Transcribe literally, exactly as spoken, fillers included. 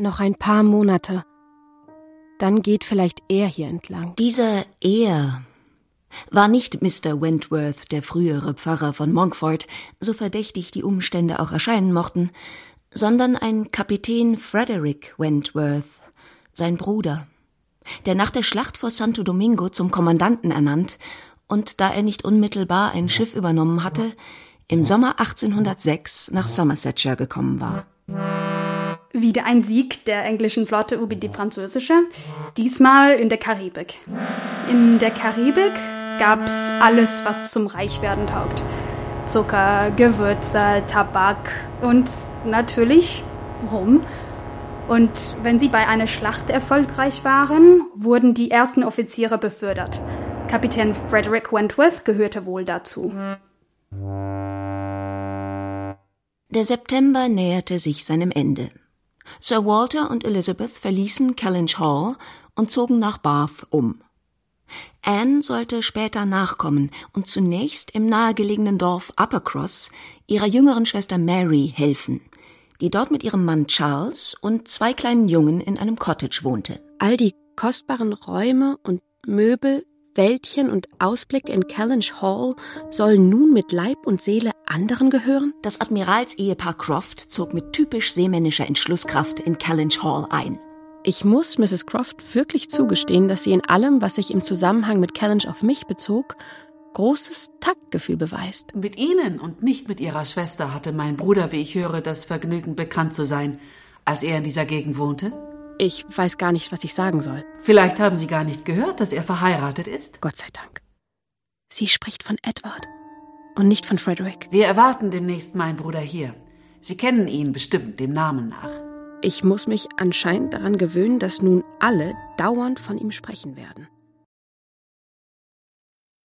Noch ein paar Monate. Dann geht vielleicht er hier entlang. Dieser Er war nicht Mister Wentworth, der frühere Pfarrer von Monkford, so verdächtig die Umstände auch erscheinen mochten, sondern ein Kapitän Frederick Wentworth, sein Bruder, der nach der Schlacht vor Santo Domingo zum Kommandanten ernannt und, da er nicht unmittelbar ein Schiff übernommen hatte, im Sommer achtzehnhundertsechs nach Somersetshire gekommen war. Wieder ein Sieg der englischen Flotte über die französische, diesmal in der Karibik. In der Karibik gab's alles, was zum Reichwerden taugt. Zucker, Gewürze, Tabak und natürlich Rum. Und wenn sie bei einer Schlacht erfolgreich waren, wurden die ersten Offiziere befördert. Kapitän Frederick Wentworth gehörte wohl dazu. Der September näherte sich seinem Ende. Sir Walter und Elizabeth verließen Kellynch Hall und zogen nach Bath um. Anne sollte später nachkommen und zunächst im nahegelegenen Dorf Uppercross ihrer jüngeren Schwester Mary helfen, die dort mit ihrem Mann Charles und zwei kleinen Jungen in einem Cottage wohnte. All die kostbaren Räume und Möbel, Wäldchen und Ausblick in Kellynch Hall sollen nun mit Leib und Seele anderen gehören? Das Admiralsehepaar Croft zog mit typisch seemännischer Entschlusskraft in Kellynch Hall ein. Ich muss Misses Croft wirklich zugestehen, dass sie in allem, was sich im Zusammenhang mit Kellynch auf mich bezog, großes Taktgefühl beweist. Mit Ihnen und nicht mit Ihrer Schwester hatte mein Bruder, wie ich höre, das Vergnügen, bekannt zu sein, als er in dieser Gegend wohnte. Ich weiß gar nicht, was ich sagen soll. Vielleicht haben Sie gar nicht gehört, dass er verheiratet ist? Gott sei Dank. Sie spricht von Edward und nicht von Frederick. Wir erwarten demnächst meinen Bruder hier. Sie kennen ihn bestimmt dem Namen nach. Ich muss mich anscheinend daran gewöhnen, dass nun alle dauernd von ihm sprechen werden.